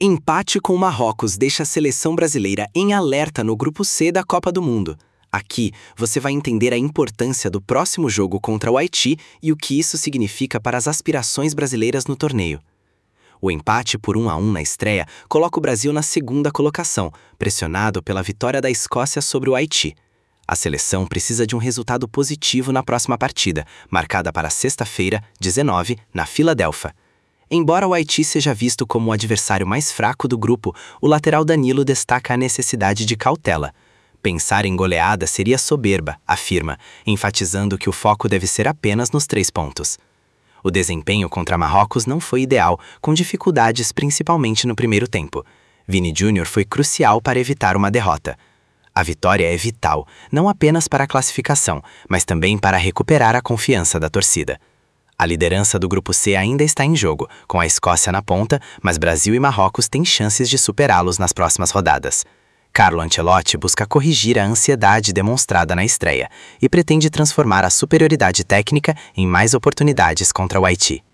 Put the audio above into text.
Empate com Marrocos deixa a seleção brasileira em alerta no Grupo C da Copa do Mundo. Aqui, você vai entender a importância do próximo jogo contra o Haiti e o que isso significa para as aspirações brasileiras no torneio. O empate por 1-1 na estreia coloca o Brasil na segunda colocação, pressionado pela vitória da Escócia sobre o Haiti. A seleção precisa de um resultado positivo na próxima partida, marcada para sexta-feira, 19, na Filadélfia. Embora o Haiti seja visto como o adversário mais fraco do grupo, o lateral Danilo destaca a necessidade de cautela. Pensar em goleada seria soberba, afirma, enfatizando que o foco deve ser apenas nos 3 pontos. O desempenho contra Marrocos não foi ideal, com dificuldades principalmente no primeiro tempo. Vini Júnior foi crucial para evitar uma derrota. A vitória é vital, não apenas para a classificação, mas também para recuperar a confiança da torcida. A liderança do Grupo C ainda está em jogo, com a Escócia na ponta, mas Brasil e Marrocos têm chances de superá-los nas próximas rodadas. Carlo Ancelotti busca corrigir a ansiedade demonstrada na estreia e pretende transformar a superioridade técnica em mais oportunidades contra o Haiti.